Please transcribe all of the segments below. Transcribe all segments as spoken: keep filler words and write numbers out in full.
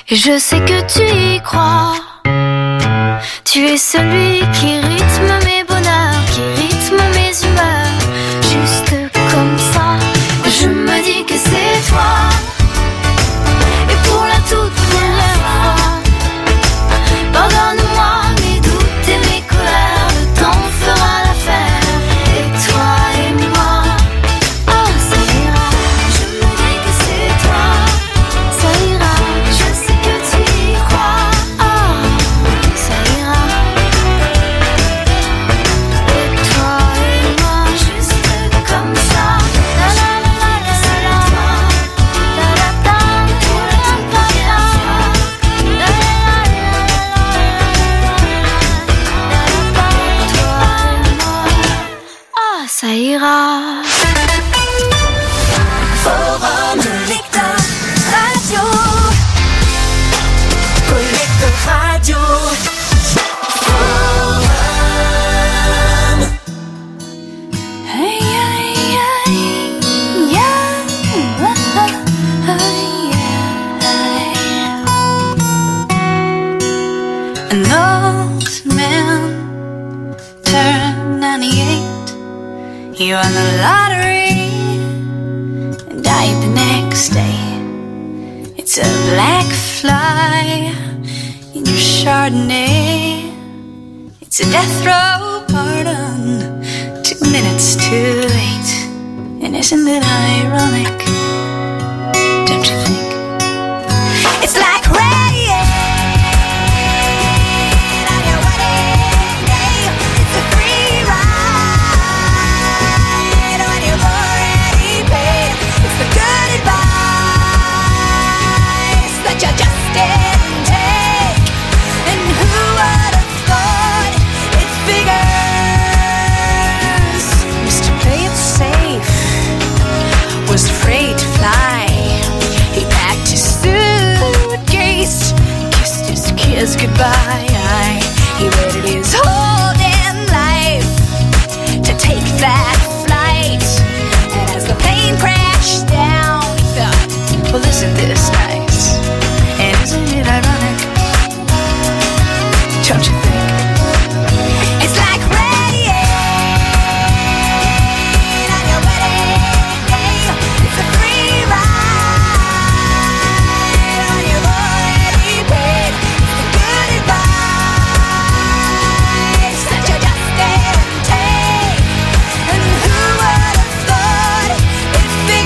Et je sais que tu y crois. Tu es celui qui rythme mes bonheurs, qui rythme mes humeurs, juste comme ça. Je me dis que c'est toi. Et pour la toute première fois, pardonne-moi mes doutes et mes colères, le temps fera l'affaire. Et toi et moi, oh ça ira. Je me dis que c'est toi, ça ira. Je sais que tu y crois, oh ça ira. Et toi et moi, juste comme ça. La la la la la la la. La la la. Pour la toute première fois. La la la la la. Ah, ça ira. Forum Collector Radio. Collector Radio. Forum. Hey, hey, hey, yeah, hey, an old man turned ninety-eight. He won the lottery and died the next day. It's a black fly in your Chardonnay. It's a death row pardon, two minutes too late. And isn't it ironic? Don't you think? It's like rain on your wedding day. It's a free ride when you've already paid. It's the good advice that you just didn't take. And who would have thought it figures? Mister Play It Safe was afraid to fly. He packed his suitcase, kissed his kids goodbye. He waited his whole damn life to take that flight. And as the plane crashed down, he thought, well, isn't this nice? And isn't it ironic? Don't you think? It's like rain on your wedding day. It's a free ride when you've already paid. It's the good advice that you just didn't take. And who would have thought it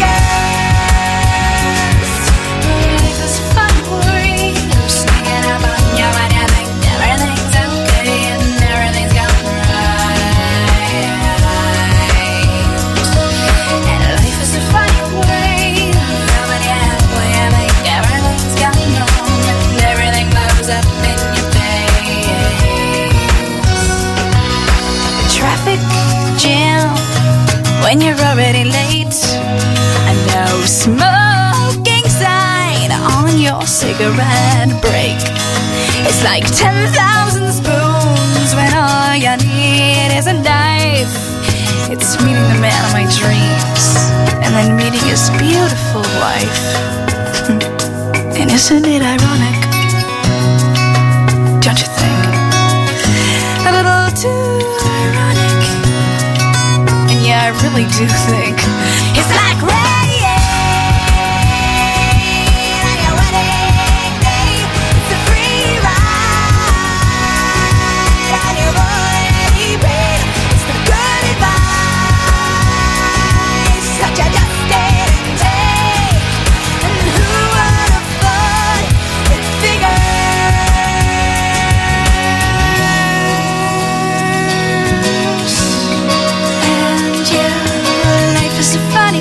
figures? Life is fun for you, sneaking up on you when you think everything's okay and everything's going right. And life is a funny way, coming halfway and think everything's going wrong and everything blows up in your face. The traffic jam when you're already late. A no smoking sign on your cigarette break. It's like ten thousand spoons when all you need is a knife. It's meeting the man of my dreams and then meeting his beautiful wife. And isn't it ironic? Don't you think? A little too ironic. And yeah, I really do think it's like rain on your wedding day. It's a free ride and you've already paid. It's the good advice that you just didn't take. And who would have thought it figures? And yeah, life is a fun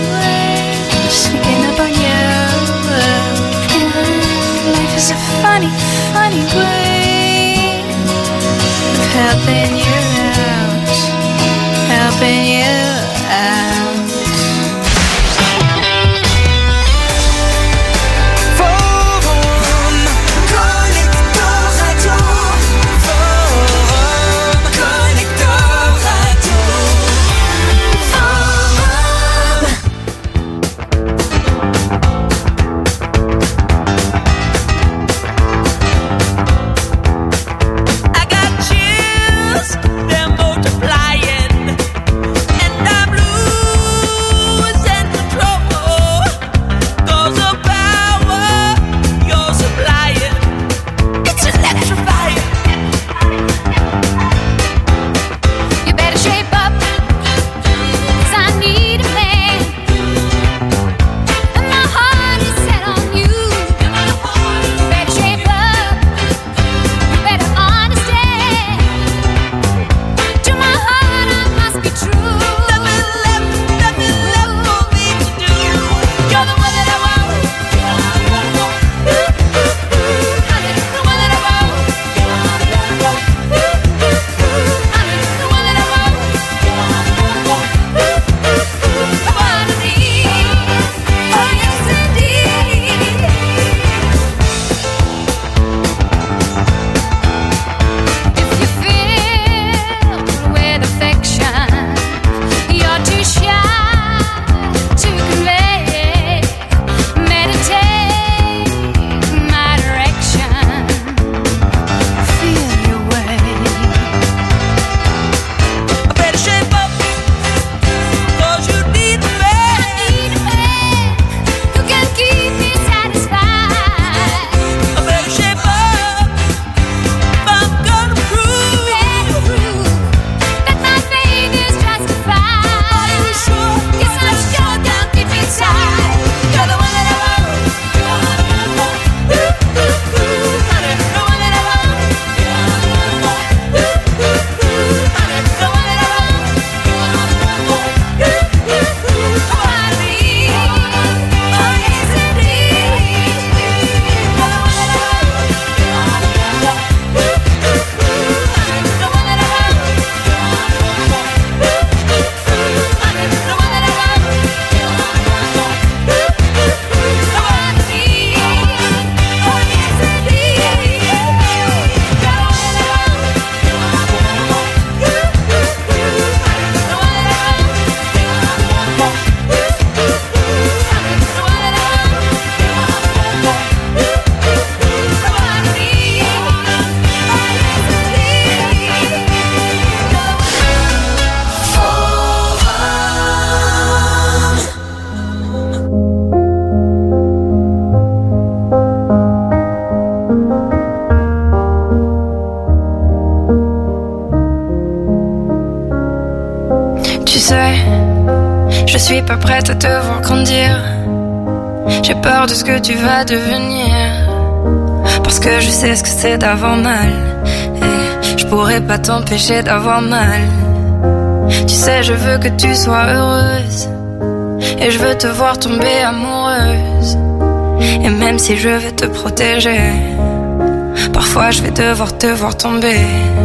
Tu sais, je suis pas prête à te voir grandir. J'ai peur de ce que tu vas devenir, parce que je sais ce que c'est d'avoir mal, et je pourrais pas t'empêcher d'avoir mal. Tu sais, je veux que tu sois heureuse, et je veux te voir tomber amoureuse. Et même si je vais te protéger, parfois je vais devoir te voir tomber.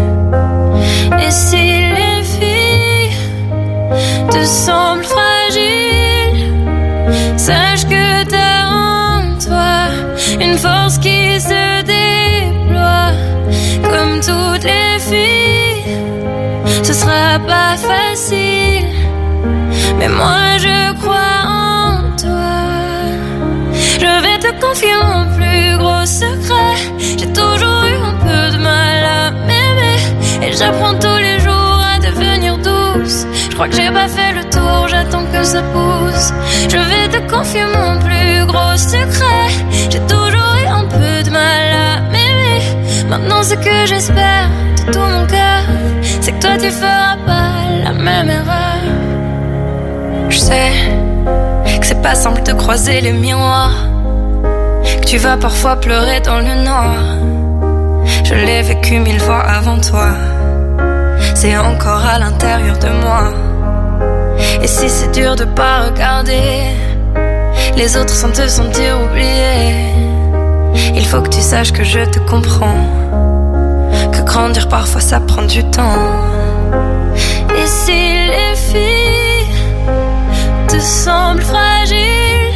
Et si les filles te semblent fragiles, sache que t'as en toi une force qui se déploie. Comme toutes les filles, ce sera pas facile, mais moi je crois en toi. Je vais te confier mon plus gros secret. J'ai toujours eu un peu de mal à m'aimer, et j'apprends tous les jours à devenir douce. Je crois que j'ai pas fait le tour, j'attends que ça pousse. Je vais te confier mon plus gros secret. J'ai toujours eu un peu de mal à m'aimer. Maintenant ce que j'espère de tout mon cœur, c'est que toi tu feras pas la même erreur. Je sais que c'est pas simple de croiser les miroirs, que tu vas parfois pleurer dans le noir. Je l'ai vécu mille fois avant toi, c'est encore à l'intérieur de moi. Et si c'est dur de pas regarder les autres sans te sentir oublié, il faut que tu saches que je te comprends, que grandir parfois ça prend du temps. Et si les filles te semblent fragiles,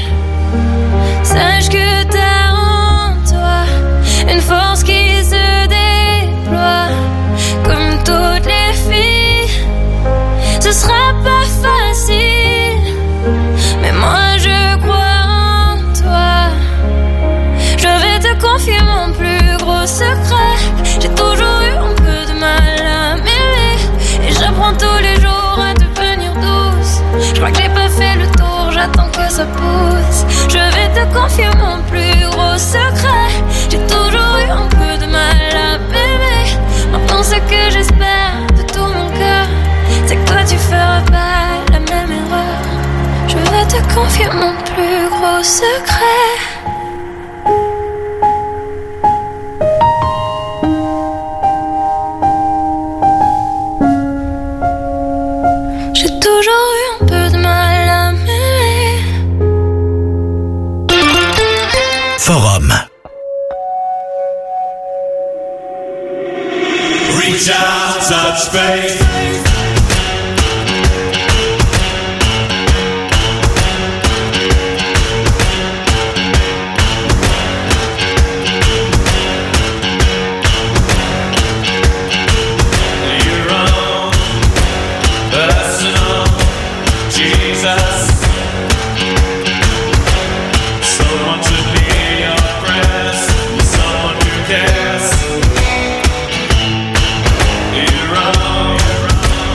sache que t'as en toi une force qui se déploie. Comme toutes les filles, ce sera pas facile, mais moi je crois en toi. Je vais te confier mon plus gros secret. J'ai toujours eu un peu de mal à m'aimer, et j'apprends tous les jours à devenir douce. Je crois que j'ai pas fait le tour, j'attends que ça pousse. Je vais te confier mon plus gros secret. J'ai toujours eu un peu de mal à m'aimer. Maintenant ce que j'espère de tout mon cœur, c'est que toi tu feras pas la même erreur. Je vais te confier mon plus gros secret. J'ai toujours eu un peu de mal à m'aimer. Forum. Reach out, touch faith. You're wrong.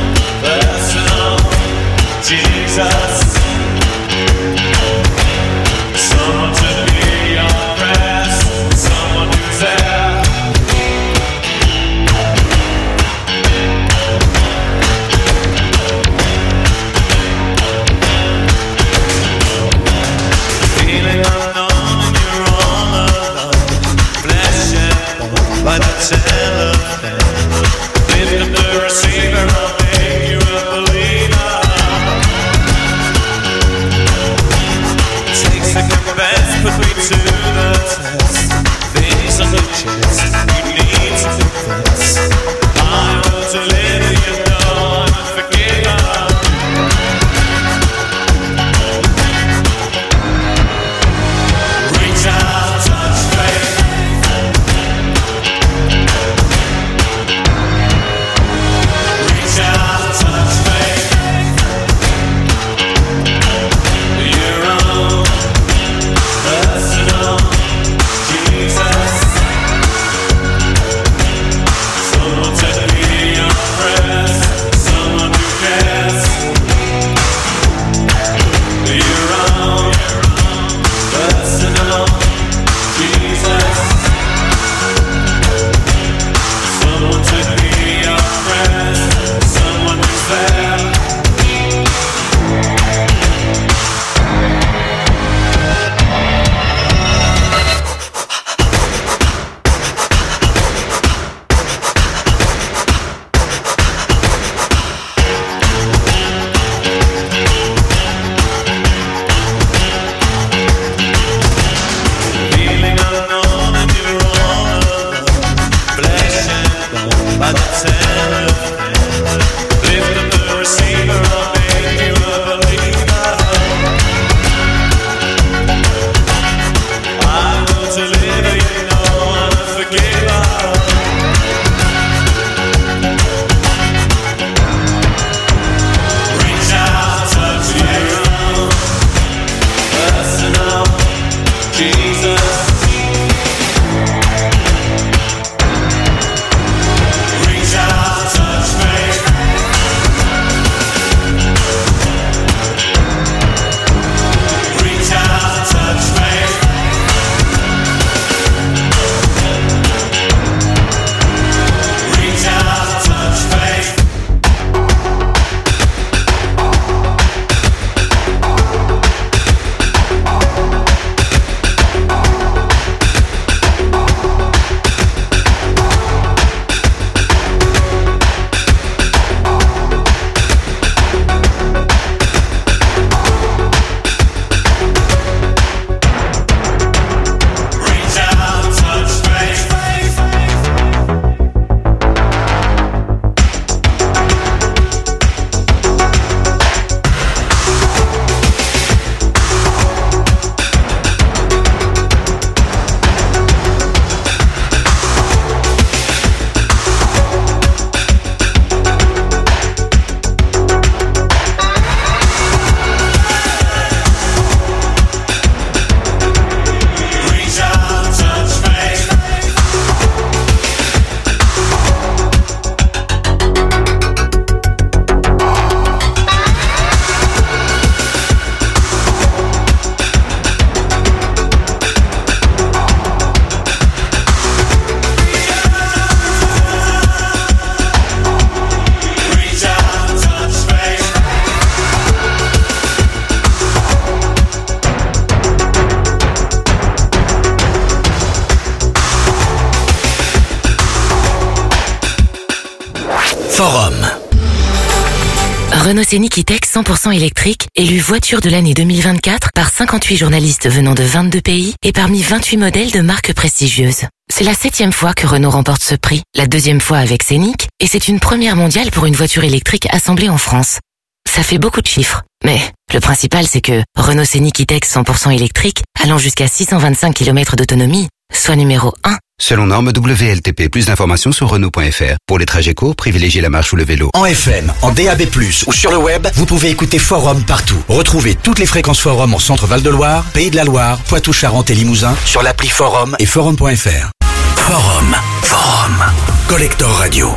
Forum. Renault Scénic E-Tech cent pour cent électrique, élu voiture de l'année deux mille vingt-quatre par cinquante-huit journalistes venant de vingt-deux pays et parmi vingt-huit modèles de marques prestigieuses. C'est la septième fois que Renault remporte ce prix, la deuxième fois avec Scénic, et c'est une première mondiale pour une voiture électrique assemblée en France. Ça fait beaucoup de chiffres, mais le principal c'est que Renault Scénic E-Tech cent pour cent électrique, allant jusqu'à six cent vingt-cinq kilomètres d'autonomie, soit numéro un. Selon norme W L T P, plus d'informations sur Renault point F R. Pour les trajets courts, privilégiez la marche ou le vélo. En F M, en D A B plus, ou sur le web, vous pouvez écouter Forum partout. Retrouvez toutes les fréquences Forum en Centre Val-de-Loire, Pays de la Loire, Poitou-Charentes et Limousin sur l'appli Forum et Forum point F R. Forum, Forum, Collector Radio.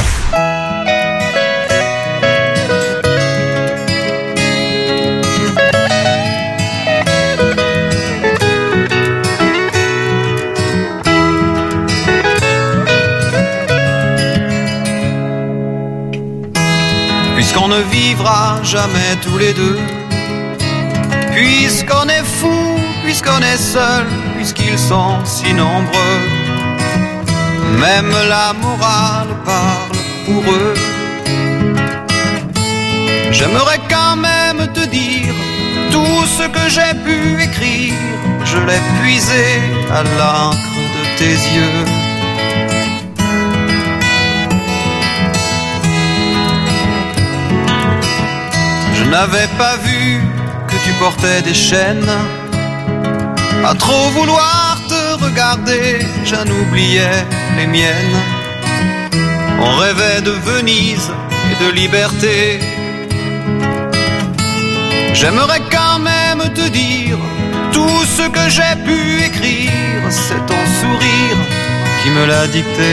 Puisqu'on ne vivra jamais tous les deux, puisqu'on est fou, puisqu'on est seul, puisqu'ils sont si nombreux, même la morale parle pour eux. J'aimerais quand même te dire tout ce que j'ai pu écrire, je l'ai puisé à l'encre de tes yeux. Je n'avais pas vu que tu portais des chaînes. À trop vouloir te regarder, j'en oubliais les miennes. On rêvait de Venise et de liberté. J'aimerais quand même te dire tout ce que j'ai pu écrire. C'est ton sourire qui me l'a dicté.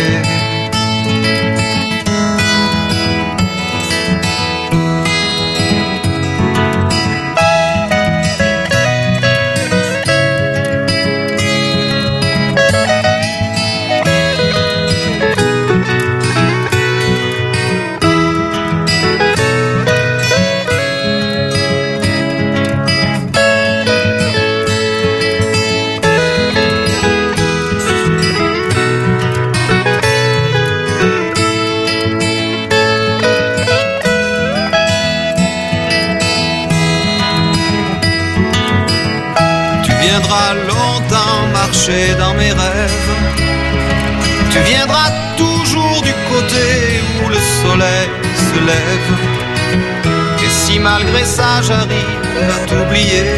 Tu viendras longtemps marcher dans mes rêves. Tu viendras toujours du côté où le soleil se lève. Et si malgré ça j'arrive à t'oublier,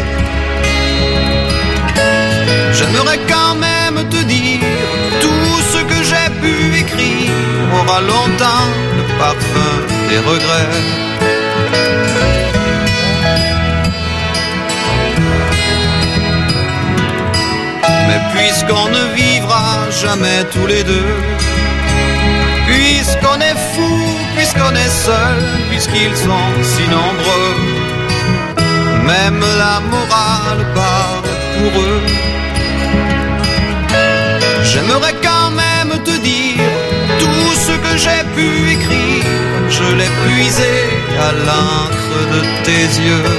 j'aimerais quand même te dire tout ce que j'ai pu écrire aura longtemps le parfum des regrets. Mais puisqu'on ne vivra jamais tous les deux, puisqu'on est fou, puisqu'on est seul, puisqu'ils sont si nombreux, même la morale parle pour eux. J'aimerais quand même te dire tout ce que j'ai pu écrire, je l'ai puisé à l'encre de tes yeux.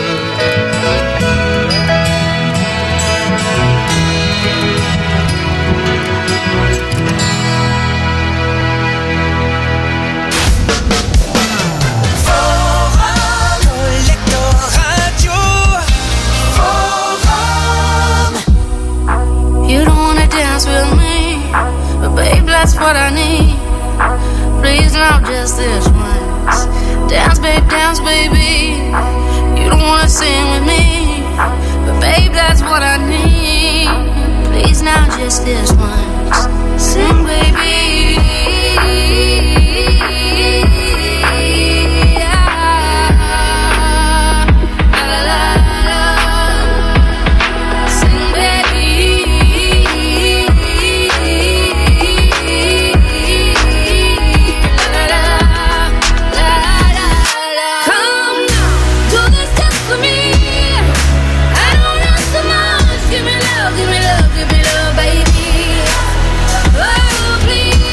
That's what I need. Please not just this once. Dance, babe, dance, baby. You don't wanna sing with me, but babe, that's what I need. Please not just this once. Sing, baby. Give me love, give me love, baby. Oh, please.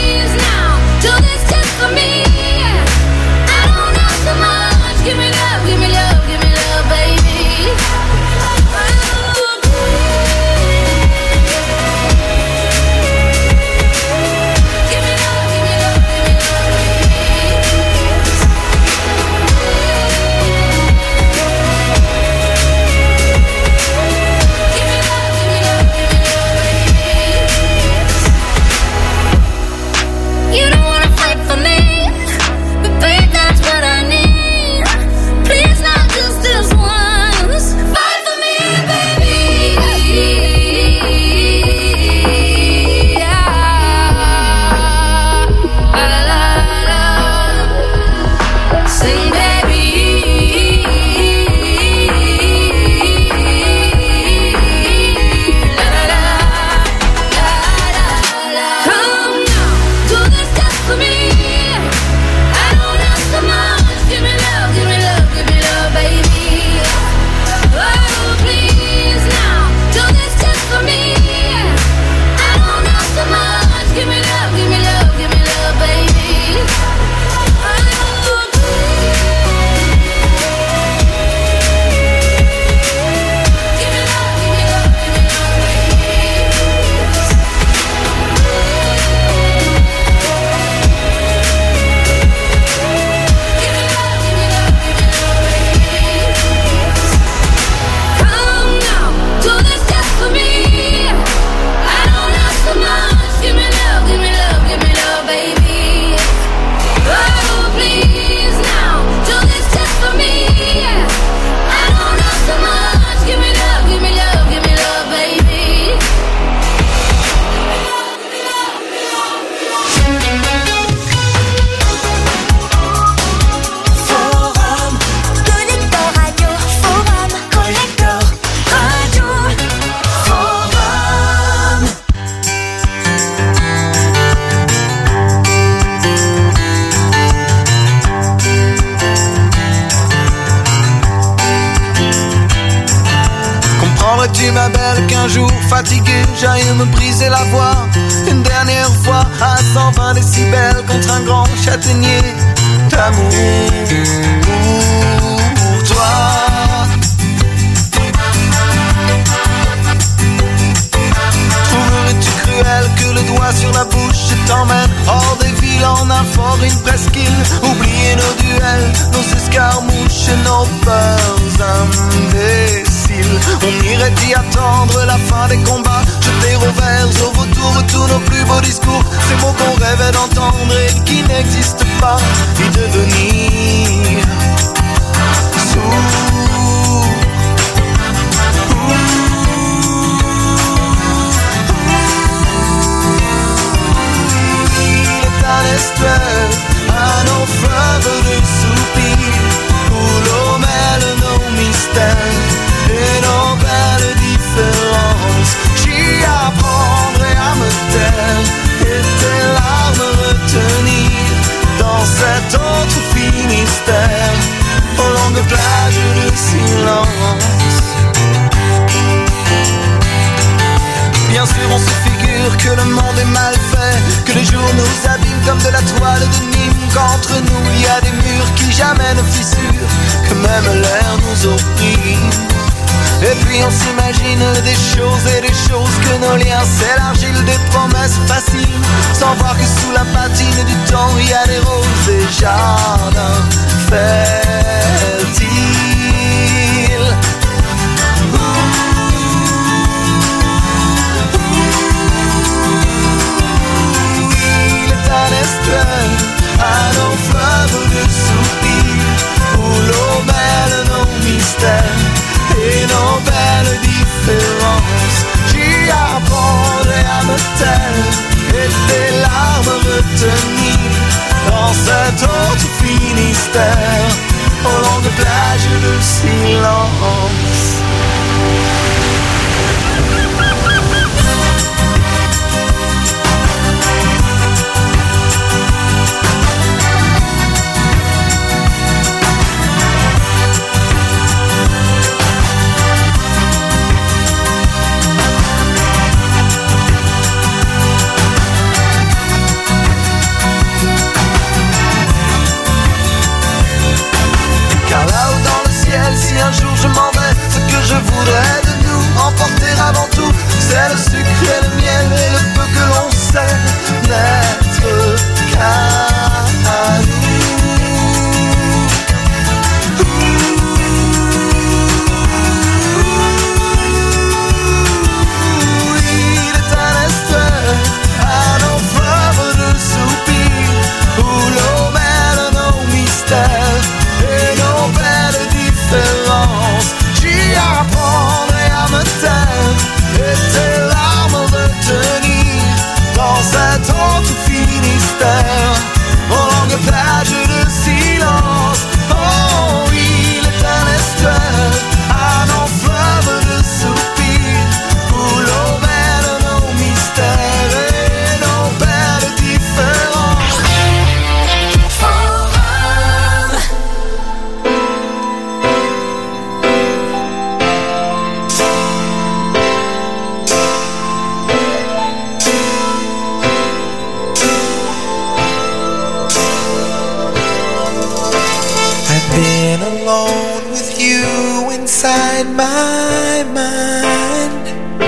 crois-tu ma belle qu'un jour fatigué j'aille me briser la voix une dernière fois à cent vingt décibels contre un grand châtaignier d'amour pour toi. Trouverais-tu cruel que le doigt sur la bouche t'emmène hors des villes en un fort, une presqu'île? Oublier nos duels, nos escarmouches et nos peurs imbéciles. On irait y attendre la fin des combats, jeter au vert, au vautour tous nos plus beaux discours, ces mots qu'on rêvait d'entendre et qui n'existent pas, y devenir sourd. Un estuaire à nos fleuves de soupirs où l'eau mêle nos mystères et nos belles différences. J'y apprendrai à me taire et tes larmes retenir dans cet autre Finistère aux longues plages de silence. Bien sûr on se figure que le monde est mal fait, que les jours nous abîment comme de la toile de Nîmes, qu'entre nous il y a des murs qui jamais ne fissurent, que même l'air nous opprime. Et puis on s'imagine des choses et des choses, que nos liens s'élargissent, des promesses faciles, sans voir que sous la patine du temps il y a des roses et jardins fertiles. Un estuaire à nos fleuves de soupirs où l'eau mêle nos mystères et nos belles différences. J'y apprendrai à me taire et tes larmes retenir dans cet autre Finistère aux longues plages de silence. Si un jour je m'en vais, ce que je voudrais de nous emporter avant tout, c'est le sucre et le miel et le peu que l'on sait n'être qu'à nous. Il est un estuaire à nos fleuves de soupirs où l'eau mêle nos mystères et nos belles différences. J'y apprendrai à me taire et tes larmes retenir dans cet autre Finistère aux longues plages de silence. Oh, il est un estuaire à nos fleuves de soupirs où l'eau mêle nos mystères et nos belles différences. Been alone with you inside my mind,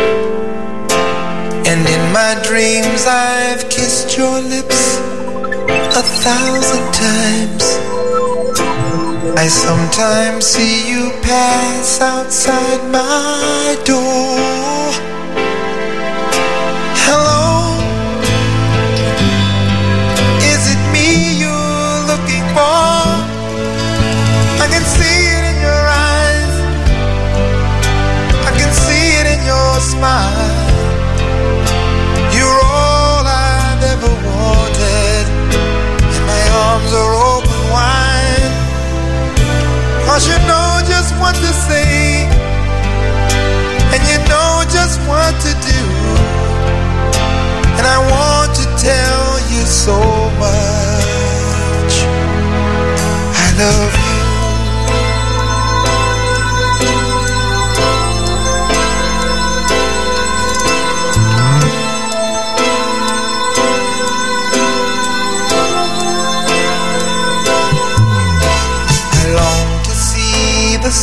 and in my dreams I've kissed your lips a thousand times. I sometimes see you pass outside my door. Hello, is it me you're looking for? I can see it in your eyes, I can see it in your smile. You're all I've ever wanted, and my arms are open wide. 'Cause you know just what to say, and you know just what to do, and I want to tell you so much. I love you.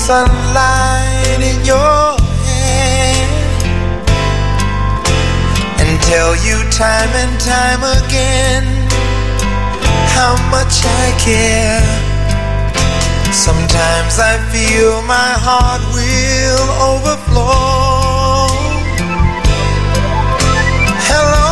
sunlight in your hair and tell you time and time again how much I care. Sometimes I feel my heart will overflow. Hello,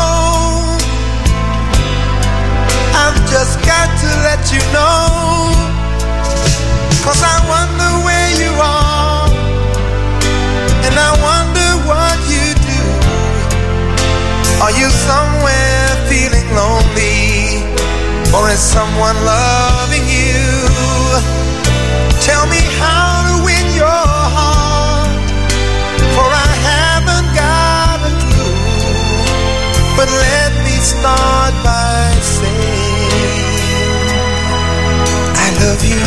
I've just got to let you know, 'cause I wonder where you are, and I wonder what you do. Are you somewhere feeling lonely, or is someone loving you? Tell me how to win your heart, for I haven't got a clue. But let me start by saying I love you.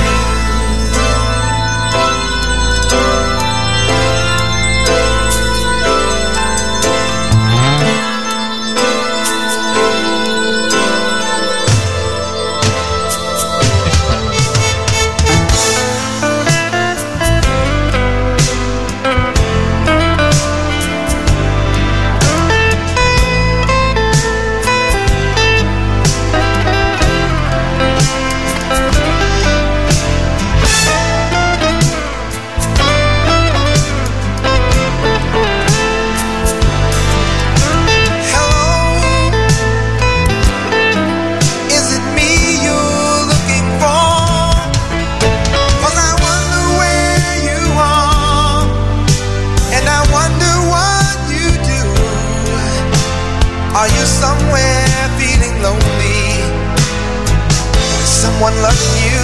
Someone loving you.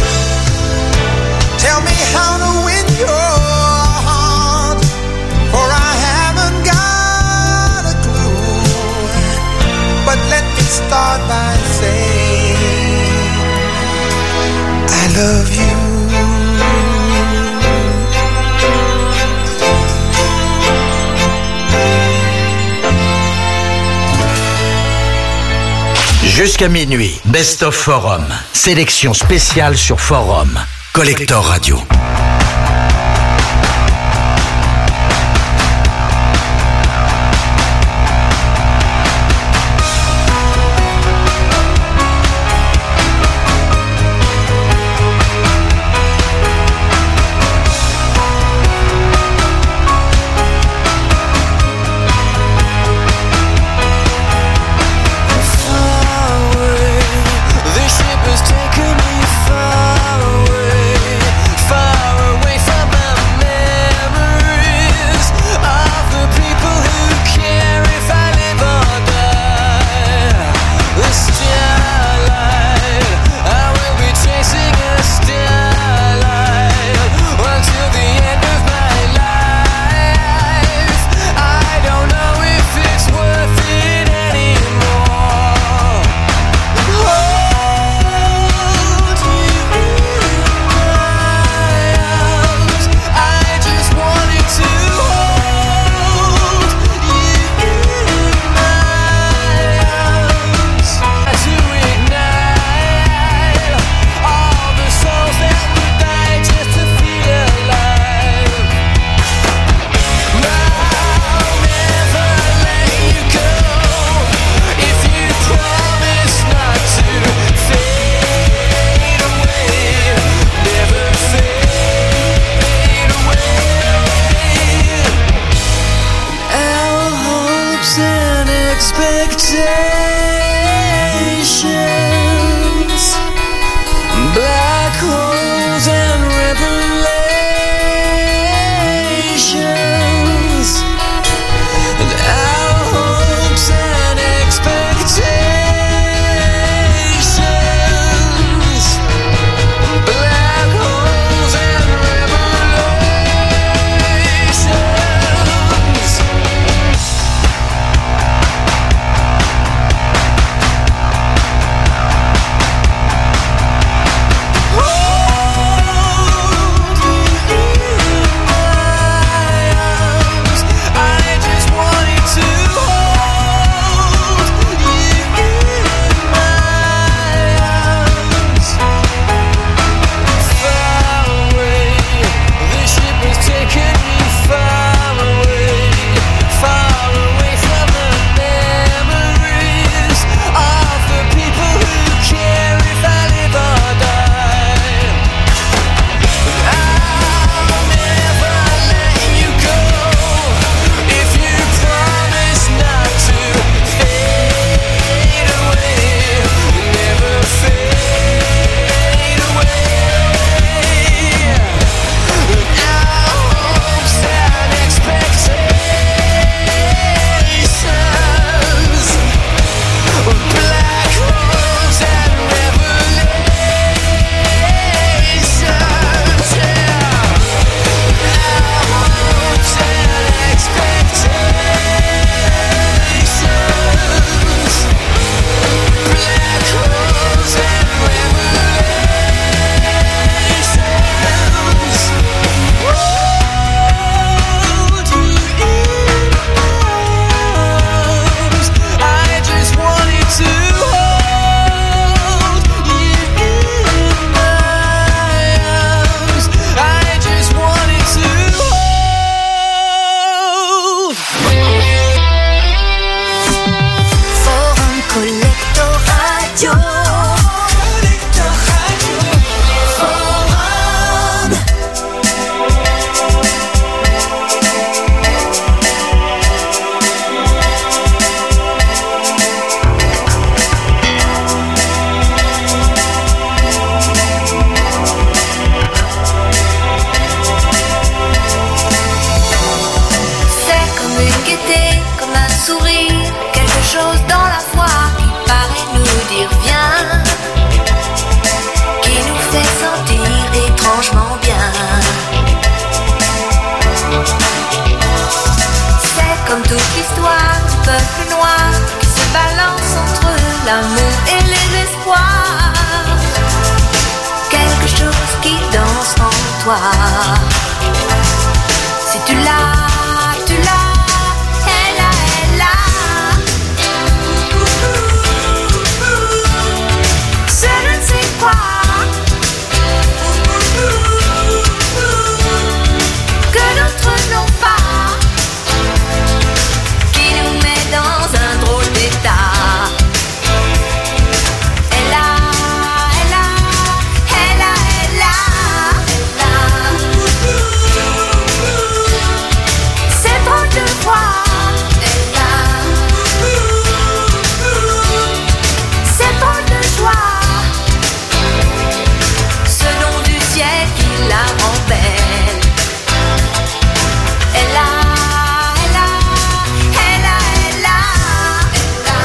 Tell me how to win your heart, for I haven't got a clue. But let me start by saying I love you. Jusqu'à minuit, Best of Forum. Sélection spéciale sur Forum. Collector Radio. toi. Si tu l'as, tu l'as, elle a, elle a. Je ne sais quoi que d'autres n'ont pas, qui nous met dans un drôle d'état. Elle a, elle a, elle a, elle a, elle a. C'est drôle de voir. Elle a. C'est drôle de joie. Ce nom du ciel qui la rend belle. Elle a, elle a, elle a, elle a, elle a.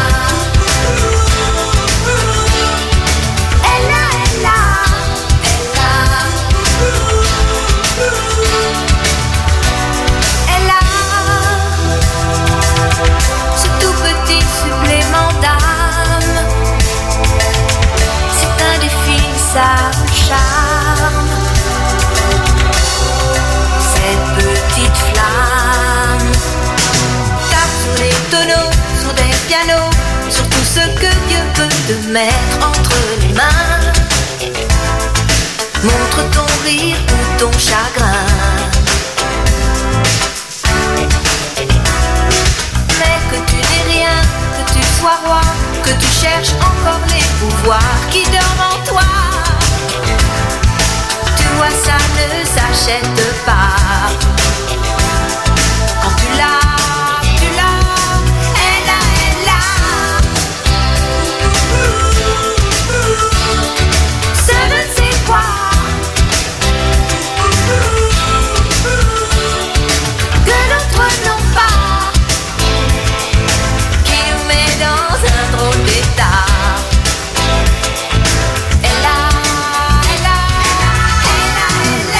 Elle a, elle a, elle a. Elle a ce tout petit supplément d'âme. C'est indéfinissable charme. Cette petite flamme tape sur les tonneaux, sur des pianos, sur tout ce que Dieu peut te mettre entre les mains. Montre ton rire ou ton chagrin. Mais que tu n'aies rien, que tu sois roi, que tu cherches encore les pouvoirs qui dorment en toi. Tu vois, ça ne s'achète pas. Quand tu l'as, tu l'as, elle a, elle a. Ce ne sais quoi que d'autres n'ont pas, qui nous met dans un drôle d'état. Elle a, elle a, elle a, elle a.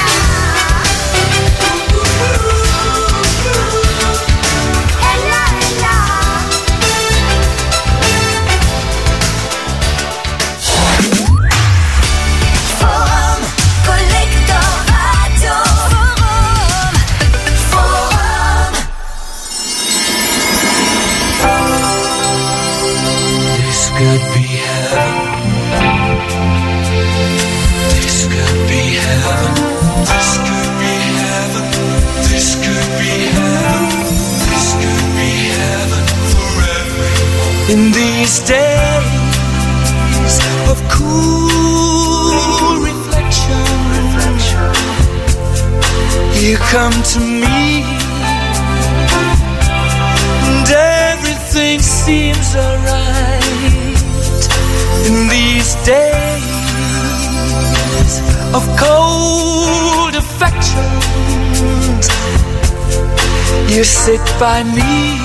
Elle a, elle a. Forum Collector Radio. Forum. Forum. This could be heaven. This could be heaven. This could be heaven. This could be heaven. This could be heaven for everyone. In these days of cool reflection, you come to me, and everything seems alright. In these days of cold affections, you sit by me,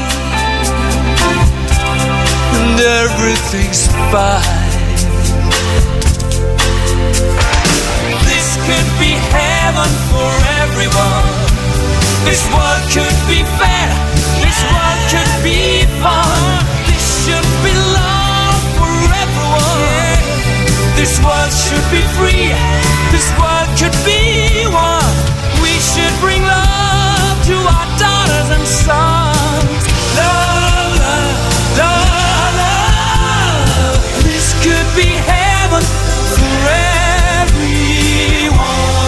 and everything's fine. This could be heaven for everyone. This world could be fair. This world could be fun. This should be love for everyone. This world should be free. This world could be one. We should bring love to our daughters and sons. Love, love, love, love. This could be heaven for everyone.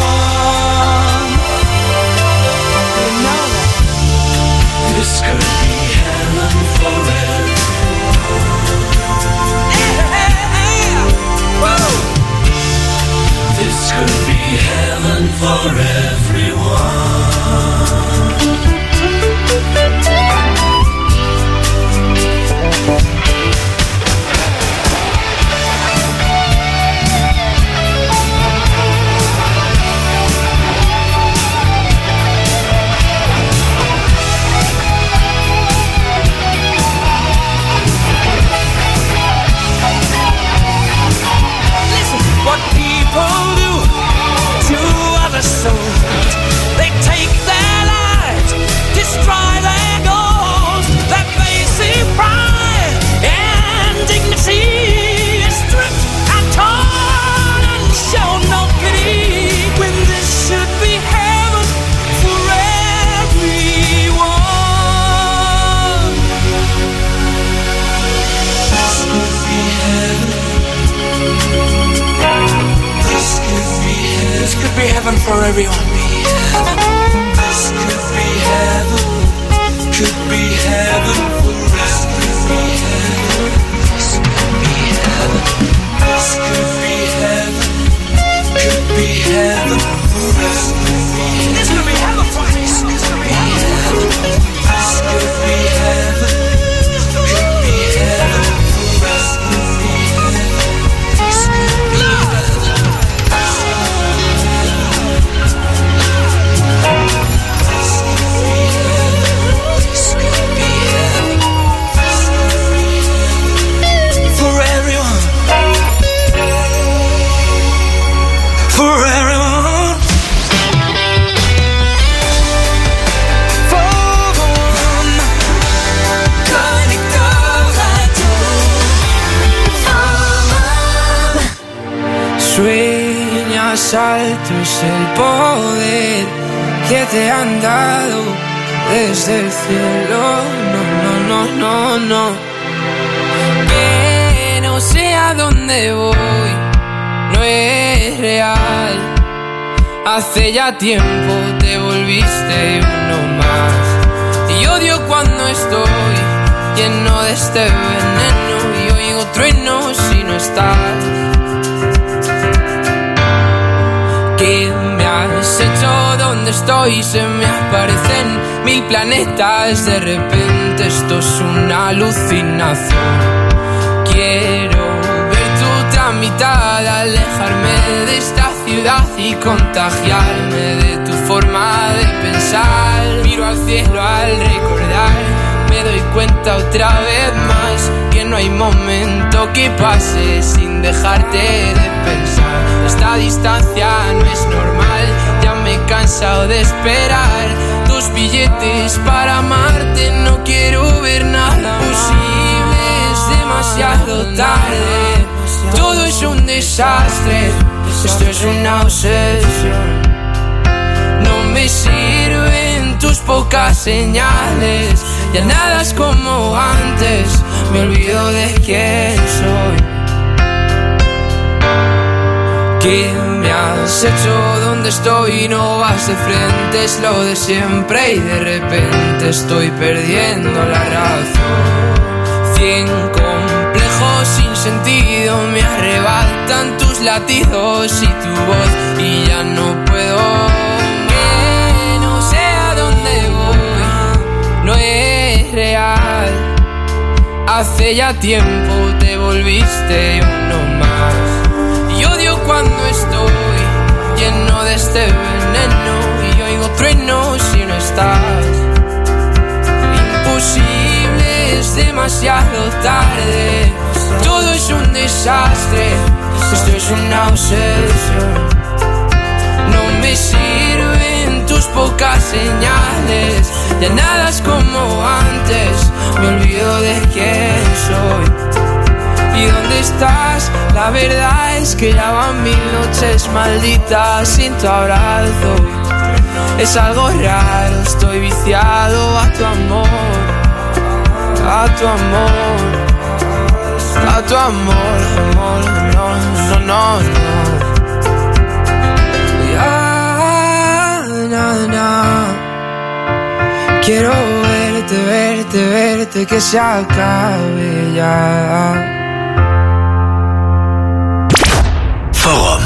You know that. This could be heaven for everyone. Yeah, yeah. Woo. This could be heaven for everyone. What people do to other souls, they take their heaven for everyone. This could be heaven, could be heaven for us. This could be heaven, this could be heaven, could be heaven for us. This could be heaven for us. This could be heaven, this could be heaven, could be heaven for us. Sueñas alto es el poder que te han dado desde el cielo. No, no, no, no, no. Que no sé a dónde voy, no es real. Hace ya tiempo te volviste uno más. Y odio cuando estoy lleno de este veneno y oigo truenos si no estás. ¿Qué me has hecho? ¿Dónde estoy? Se me aparecen mil planetas. De repente esto es una alucinación. Quiero ver tu otra mitad, alejarme de esta ciudad y contagiarme de tu forma de pensar. Miro al cielo al recordar, me doy cuenta otra vez más que no hay momento que pase sin dejarte de pensar. Esta distancia no es normal, ya me he cansado de esperar tus billetes para amarte. No quiero ver nada posible, es demasiado tarde. Todo es un desastre, esto es una obsesión. No me sirven tus pocas señales, ya nada es como antes, me olvido de quién soy. ¿Qué me has hecho? ¿Dónde estoy? No vas de frente, es lo de siempre y de repente estoy perdiendo la razón. Cien complejos sin sentido me arrebatan tus latidos y tu voz y ya no puedo. Que no sé a dónde voy, no es real. Hace ya tiempo te volviste uno más. Y odio cuando estoy lleno de este veneno y oigo truenos si no estás. Imposible, es demasiado tarde. Todo es un desastre, esto es una obsesión. No me sirven tus pocas señales, ya nada es como antes, me olvido de quién soy. ¿Y dónde estás? La verdad es que ya van mil noches malditas sin tu abrazo. Es algo raro, estoy viciado a tu amor, a tu amor, a tu amor, amor, no, no, no, no. Ya, no, no. Quiero verte, verte, verte, que se acabe ya. Forum.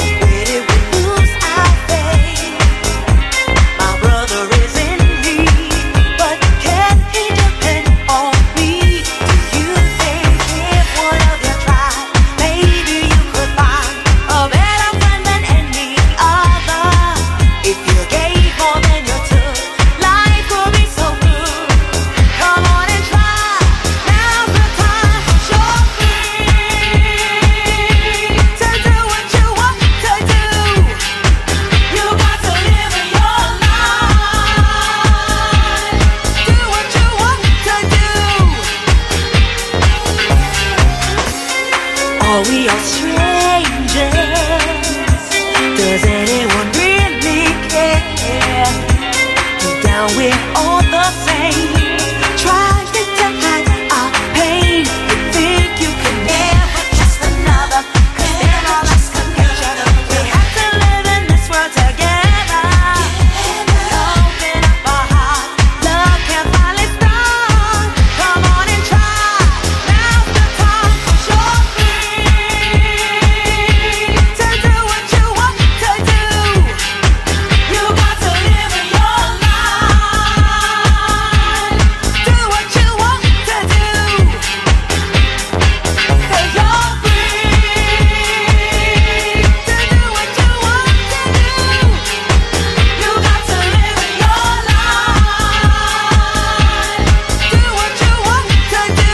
My brother is in need. Are we all strangers? Does anyone really care? Deep down we're all the same. Trying to hide our pain. You think you can never trust another, 'cause they're all like each other. We have to live in this world together. Open up our hearts. Love can finally start. Come on and try. Now's the time, 'cause you're free to do what you want to do. You got to live in your life. Do what you want to do. 'Cause you're free to do what you want to do. You got to live in your life. Do what you want to do.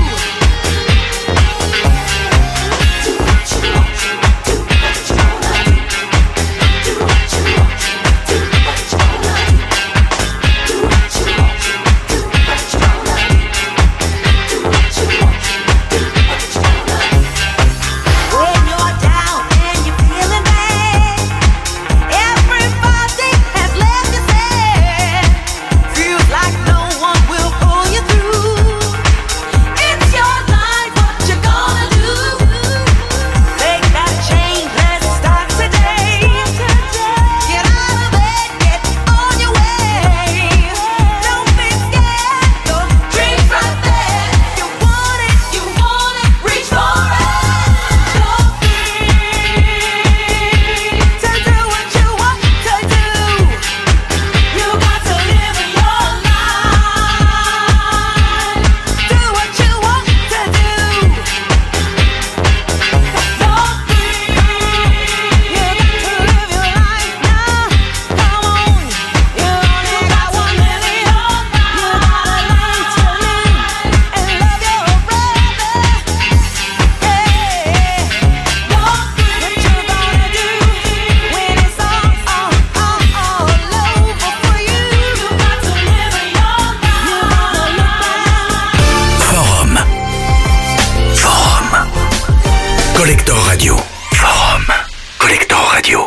Do what you want to do. Do what you wanna do. Do what you want to do. What you wanna do. Do what you want to do. What you wanna do. Do what you want to do. What you wanna do. When you're down and you're feeling bad, everybody has left you sad. Feels like no one will pull you through. It's your life, what you gonna do? Make that change, let's start today. Get out of bed, get on your way. Don't be scared, your dream's right there. You want it, you want it, reach for it. You're free to do what you want to do. You got to live in your life. Do what you want to do. You're free. You got to live your life now. Come on, you only got one minute. You gotta learn to live and love your brother. Hey, you're free. What you gonna do when it's all, all, all, all over for you? You got to live in your life. You gotta look back. Forum. Forum. Collector Radio. Forum. Collector Radio.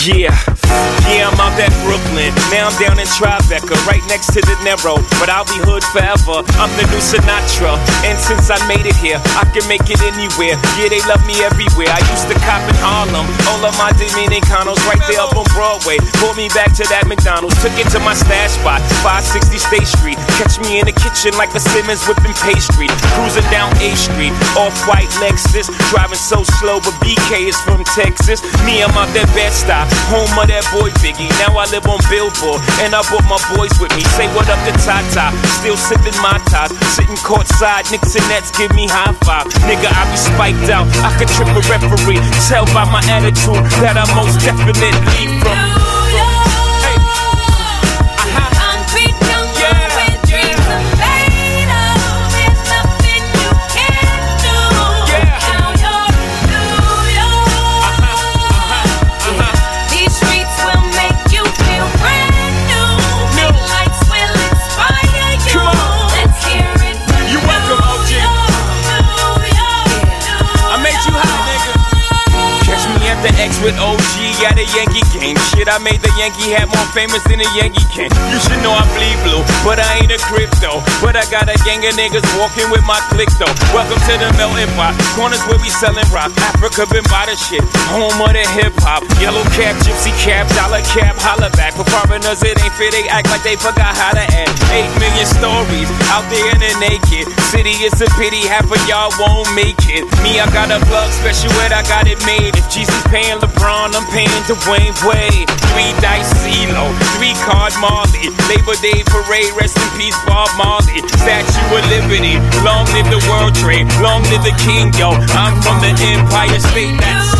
Yeah, yeah, I'm out at Brooklyn. Now I'm down in Tribeca, right next to the Narrow. But I'll be hood forever. I'm the new Sinatra. And since I made it here, I can make it anywhere. Yeah, they love me everywhere. I used to cop in Harlem. All of my Dominicanos right there up on Broadway. Pulled me back to that McDonald's. Took it to my stash spot, five sixty State Street. Catch me in the kitchen like a Simmons whipping pastry. Cruising down A Street, off-white Lexus. Driving so slow, but B K is from Texas. Me, I'm out that Bed-Stuy, home of that boy Biggie. Now I live on Billboard, and I brought my boys with me. Say what up to Tata, still sipping my ties. Sitting courtside, Knicks and Nets give me high five. Nigga, I be spiked out, I could trip a referee. Tell by my attitude that I most definitely from. With O G at a Yankee game. Shit, I made the Yankee hat more famous than a Yankee can. You should know I bleed blue, but I ain't a crypto. But I got a gang of niggas walking with my click though. Welcome to the melting pot. Corners where we selling rock. Africa been by the shit. Home of the hip hop. Yellow cap, gypsy cap, dollar cap, holla back. For foreigners it ain't fair, they act like they forgot how to act. Eight million stories out there in the naked city. It's a pity half of y'all won't make it. Me, I got a plug special ed, I got it made. If Jesus paying LeBron, I'm paying Dwayne Wade. Three dice CeeLo, three card Marley. Labor Day parade, rest in peace Bob Marley. Statue of Liberty, long live the World Trade, long live the King, yo. I'm from the Empire State, that's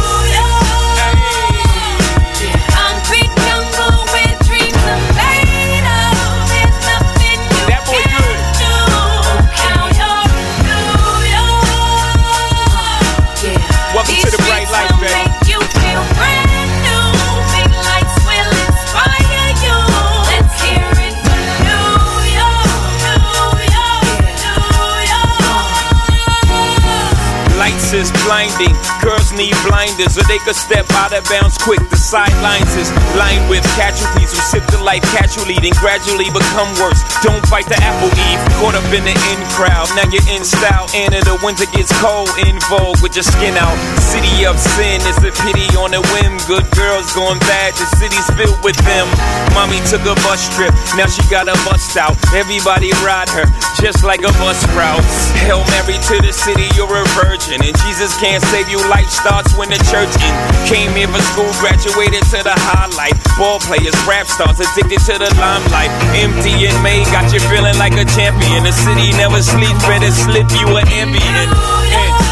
is blinding. Girls need blinders so they could step out of bounds quick. The sidelines is lined with casualties who sip the life casually, then gradually become worse. Don't fight the apple eve, caught up in the in crowd. Now you're in style, and in the winter gets cold, in vogue with your skin out. City of sin is a pity on a whim. Good girls going bad, the city's filled with them. Mommy took a bus trip, now she got a bust out. Everybody ride her, just like a bus route. Hail Mary to the city, you're a virgin. And Jesus can't save you, life starts when the church in. Came here for school, graduated to the highlight. Ball players, rap stars, addicted to the limelight. Empty and May got you feeling like a champion. The city never sleeps, better slip you an ambient. Yeah.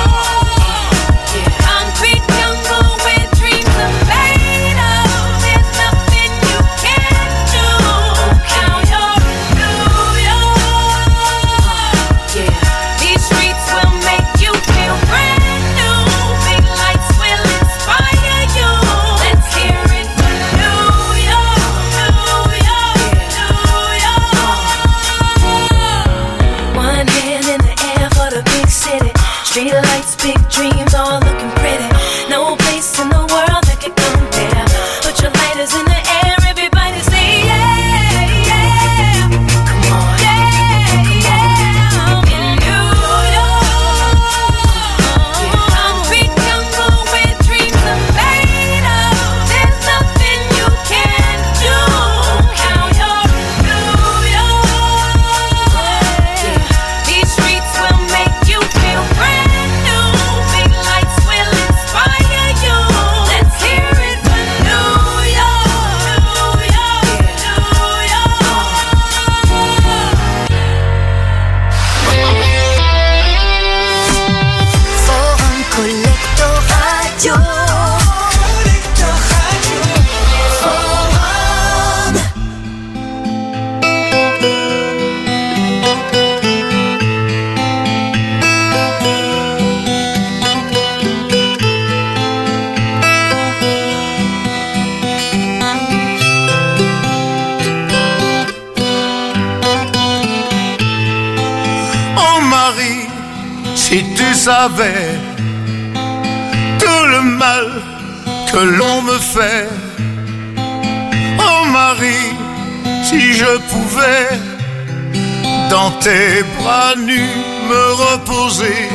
Street lights, big dreams, all looking pretty. No place in the world that can compare. Put your lighters in the air, everybody say yeah, yeah. Come on, yeah, yeah. In New York, concrete jungle where dreams are made of. There's nothing you can't do. Count your New York. These streets will make you feel brand. Si tu savais tout le mal que l'on me fait. Oh Marie, si je pouvais dans tes bras nus me reposer,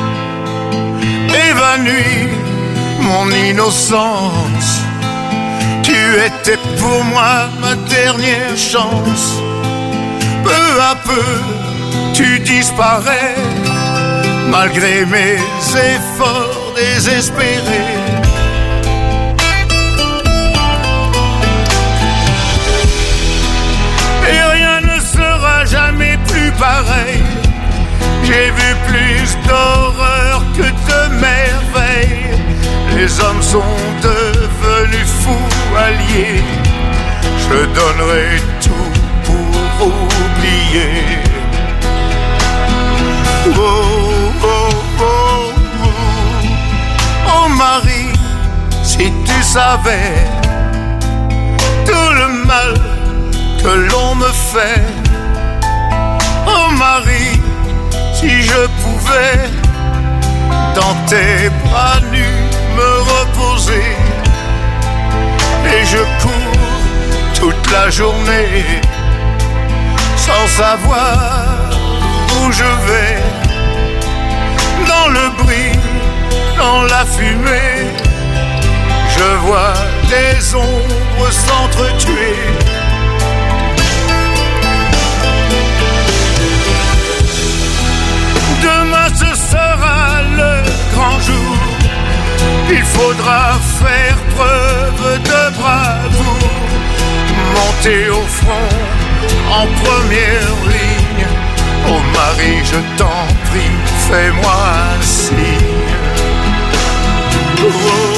évanouir mon innocence. Tu étais pour moi ma dernière chance. Peu à peu, tu disparais, malgré mes efforts désespérés. Et rien ne sera jamais plus pareil. J'ai vu plus d'horreur que de merveilles. Les hommes sont devenus fous alliés. Je donnerai tout pour oublier. Oh, oh, oh, oh. Oh Marie, si tu savais tout le mal que l'on me fait. Oh Marie, si je pouvais dans tes bras nus me reposer. Et je cours toute la journée sans savoir où je vais. Dans le bruit, dans la fumée, je vois des ombres s'entretuer. Demain ce sera le grand jour. Il faudra faire preuve de bravoure, monter au front en première ligne. Oh Marie, je t'en prie, fais-moi un signe. Oh.